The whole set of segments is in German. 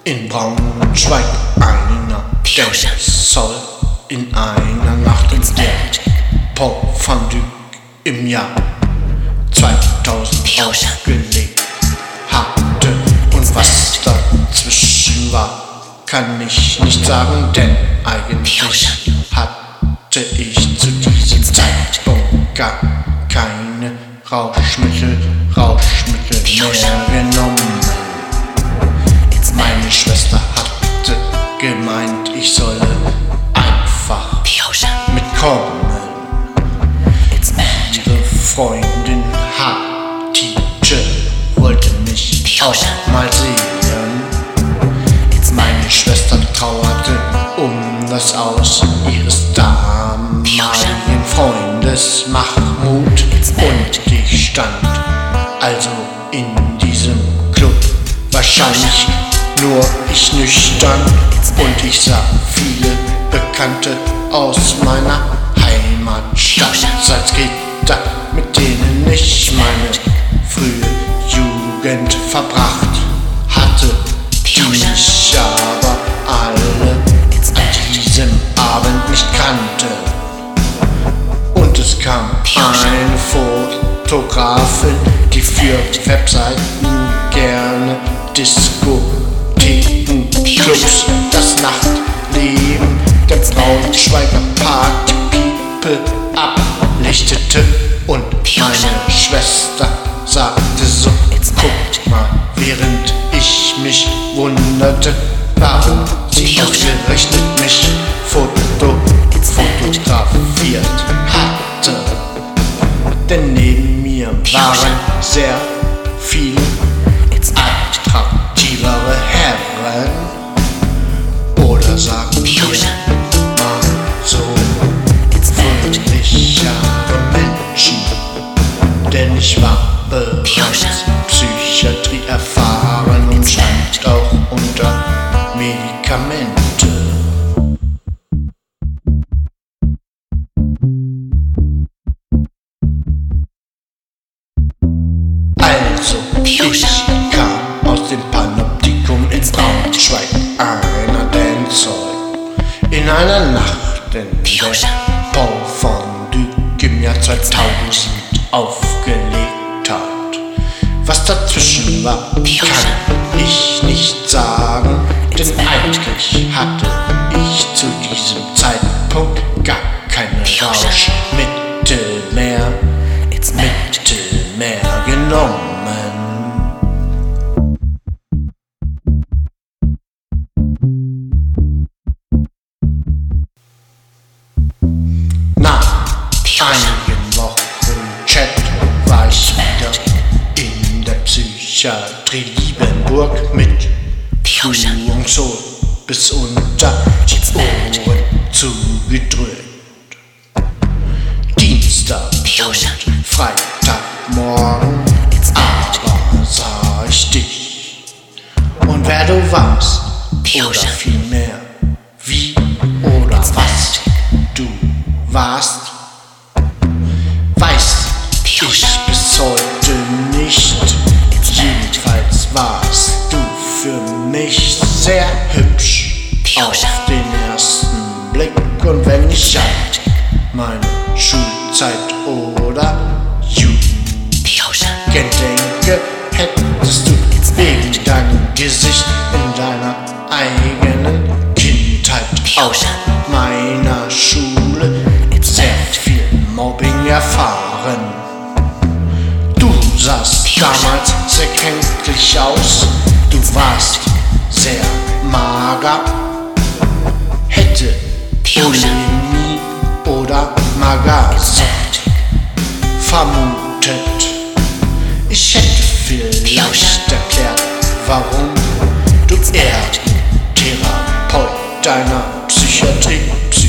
In Braunschweig einer, der soll in einer Nacht in der Pont van Dyck im Jahr 2000 aufgelegt hatte. Und was dazwischen war, kann ich nicht sagen, denn eigentlich hatte ich zu diesem Zeitpunkt gar keine Rauschmittel mehr genommen. Meine Schwester hatte gemeint, ich solle einfach mitkommen. Ihre Freundin Hatice wollte mich auch mal sehen. Meine Schwester trauerte um das Aus ihres damaligen Freundes Mahmoud. Und ich stand also in diesem Club, wahrscheinlich nur ich nüchtern, und ich sah viele Bekannte aus meiner Heimatstadt Salzgitter, mit denen ich meine frühe Jugend verbracht hatte, die mich aber alle an diesem Abend nicht kannte. Und es kam eine Fotografin, die für Webseiten gerne Diskotheken, Clubs, das Nachtleben der Braunschweiger Party People ablichtete. Und meine Schwester sagte so: guck mal, während ich mich wunderte, warum sie ausgerechnet mich fotografiert hatte. Denn neben mir waren sehr viele attraktivere Herren, oder sagen wir mal so fröhlichere Menschen, denn ich war bereits Psychiatrie erfahren und stand auch unter Medikamente. Also ich kam aus dem Panoptikum in Braunschweig, einer Dancehall, in einer Nacht, in der Pont van Dyck im Jahr 2000 aufgelegt hat. Was dazwischen war, kann ich nicht sagen, denn eigentlich hatte ich zu diesem Zeitpunkt gar keine Rauschmittel mehr genommen. Nach einigen Wochen Chat war ich wieder in der Psychiatrie Liebenburg mit Führungssohn bis unter die Ohren zugedrückt. Dienstag und Freitagmorgen aber sah ich dich. Und wer du warst, oder vielmehr wie oder was du warst, weiß ich bis heute nicht. Jedenfalls warst du für mich sehr hübsch auf den ersten Blick. Und wenn ich an meine Schulzeit oder Jugend gedenke, hättest du wegen deinem Gesicht in deiner eigenen Kindheit auf meiner Schule sehr viel Mobbing erfahren. Du sahst damals sehr kränklich aus, du warst sehr mager, hätte Bulimie oder Magersucht vermutet. Ich hätte vielleicht erklärt, warum du eher Therapeut deiner Psychiatrie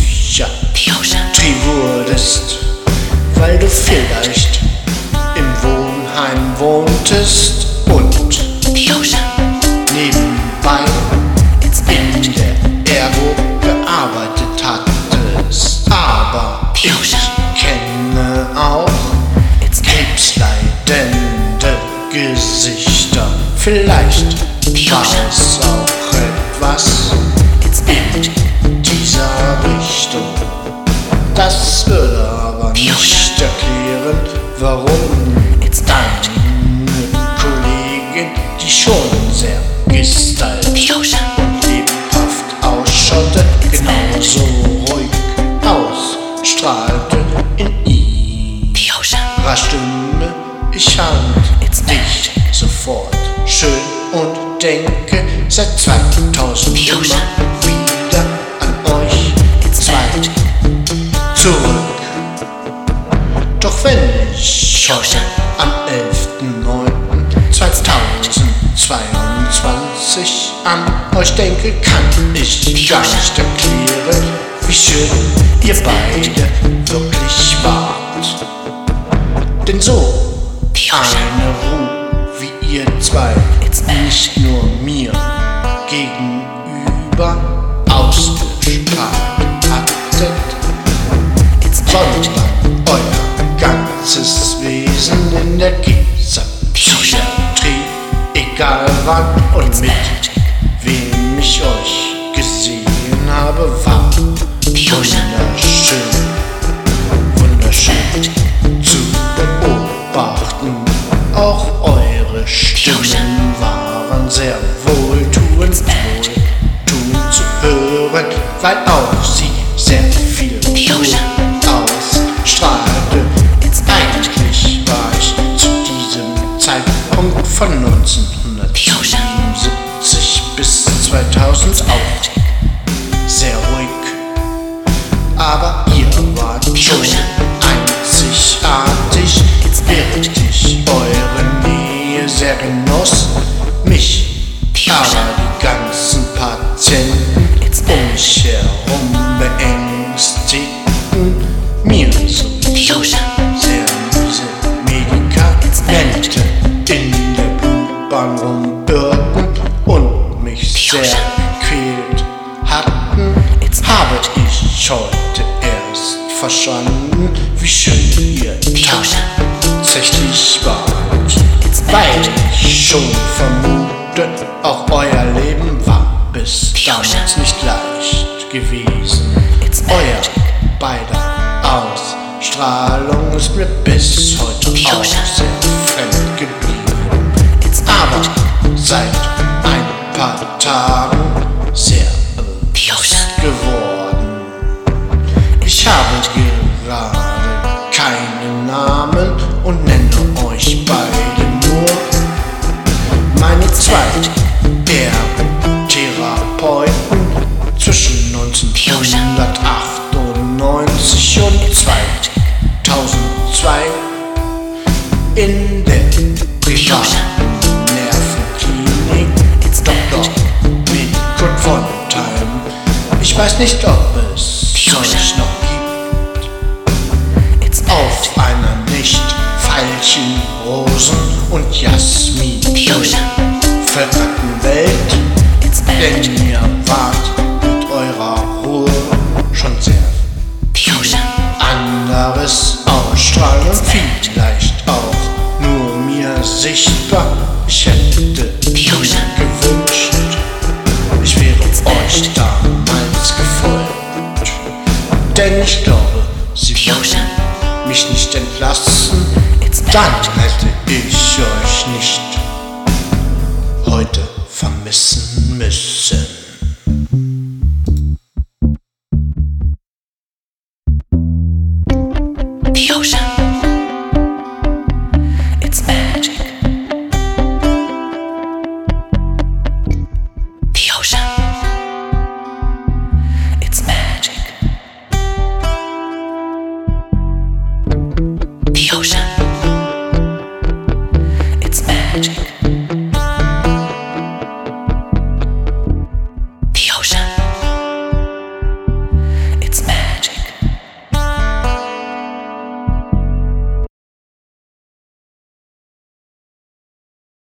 wurdest, weil du vielleicht im Wohnheim wohntest und nebenbei in der Ergo gearbeitet hattest. Aber ich kenne auch krebsleidende Gesichter. Vielleicht war es auch was in dieser Richtung. Das würde aber nicht erklären, warum deine Kollegin, die schon sehr gestaltet und lebhaft ausschaute, genauso ruhig ausstrahlte in ihrer Stimme. Ich fand dich sofort schön und denke seit 2000 immer wieder an euch zwei zurück. Doch wenn ich heute am 11.09.2022 an euch denke, kann ich gar nicht erklären, wie schön ihr beide wirklich wart. Denn so eine Ruhe wie ihr zwei nicht nur mir gegenüber ausgestrahlt hattet, sondern euer ganzes Wesen in der Psychiatrie, egal wann und mit wem ich euch gesehen habe, war wunderschön, wunderschön zu beobachten. Auch eure Stimmen waren sehr wohltuend zu hören, weil auch sie sehr viel ausstrahlte. Eigentlich war ich zu diesem Zeitpunkt von 1977 bis 2000 auch sehr ruhig, aber ihr wart schon einzigartig, während ich eure Nähe sehr genoss, mich aber die ganzen Patienten um mich herum beängstigten, mir so sehr miese Medikamente in der Blutbahn rumbirgten und mich sehr gequält hatten, habe ich heute erst verstanden, wie schön ihr tatsächlich wart. Weil ich schon vermute, auch euer Leben war bis damals nicht leicht gewesen. Euer beider Ausstrahlung ist mir bis heute auch sehr fremd geblieben, aber seit ein paar Tagen sehr bewusst geworden. Ich habe gerade keinen Namen und nenne euch beide nur meine zwei Therapeuten zwischen 1998 und 2002 in der privaten Nervenklinik Dr. Kurt Fontheim. Ich weiß nicht, ob es euch noch gibt. Auf einer nicht Veilchen, Rosen und Jasmin verirrten Welt, denn ihr wart mit eurer Ruhe schon sehr viel anderes ausstrahlen und vielleicht auch nur mir sichtbar. Ich hätte gewünscht, ich wäre euch damals gefolgt, denn ich glaube, sie würden mich nicht entlassen, dann hätte ich euch nicht heute vermissen müssen. The ocean, it's magic. The ocean, it's magic. The ocean.